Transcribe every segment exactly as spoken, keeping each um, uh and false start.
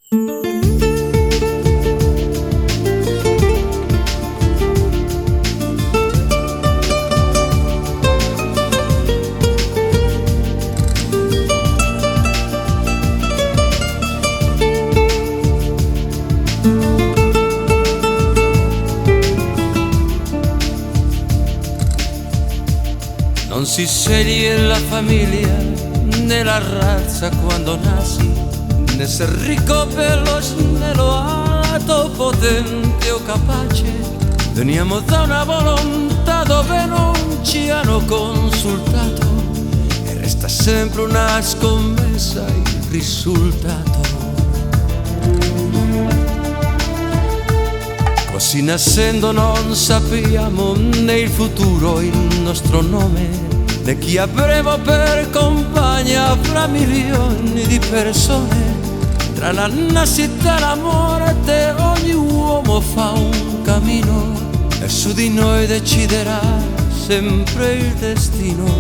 Non si sceglie la famiglia né la razza quando nasci, né se ricco, bello, snello, alto, potente o capace. Veniamo da una volontà dove non ci hanno consultato e resta sempre una scommessa il risultato. Così nascendo non sappiamo né il futuro, il nostro nome, né chi avremo per compagna fra milioni di persone. Tra la nascita e la morte ogni uomo fa un cammino e su di noi deciderà sempre il destino.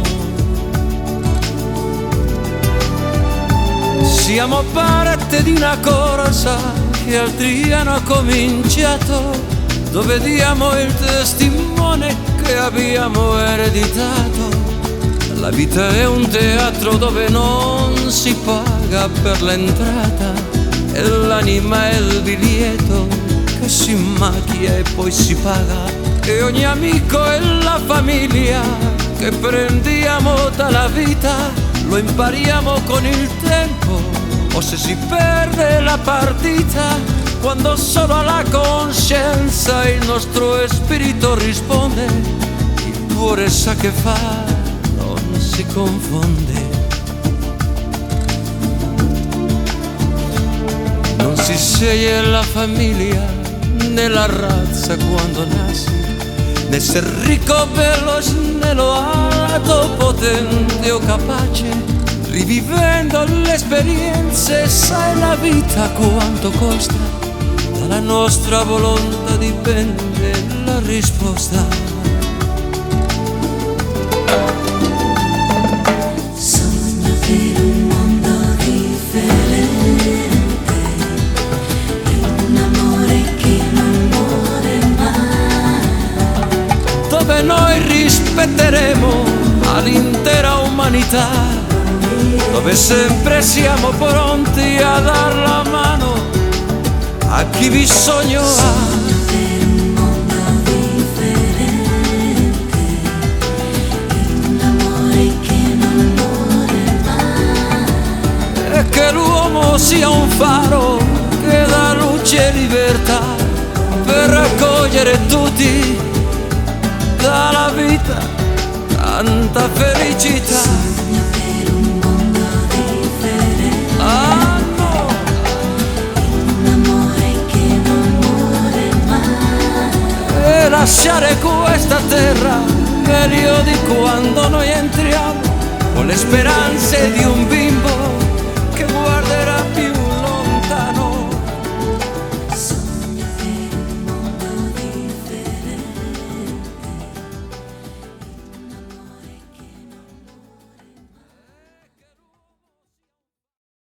Siamo parte di una corsa che altri hanno cominciato, dove diamo il testimone che abbiamo ereditato. La vita è un teatro dove non si paga per l'entrata e l'anima è il biglietto che si macchia e poi si paga. E ogni amico è la famiglia che prendiamo dalla vita, lo impariamo con il tempo o se si perde la partita, quando solo alla coscienza il nostro spirito risponde, il cuore sa che fa, non si confonde. Non si sceglie la famiglia né la razza quando nasci, né se ricco, bello, snello, alto, potente o capace. Rivivendo le esperienze sai la vita quanto costa, dalla nostra volontà dipende la risposta. Sogno per un mondo differente, un amore che non muore mai, dove noi rispetteremo all'intera umanità, dove sempre siamo pronti a dar la mano a chi bisogno ha. Sogno per un mondo differente, un amore che non muore mai, E che l'uomo sia un faro che dà luce e libertà per raccogliere tutti dalla vita tanta felicità. sogno per un mondo differente, Ah no, un amore che non muore mai, e lasciare questa terra meglio di quando noi entriamo, con le speranze di un bimbo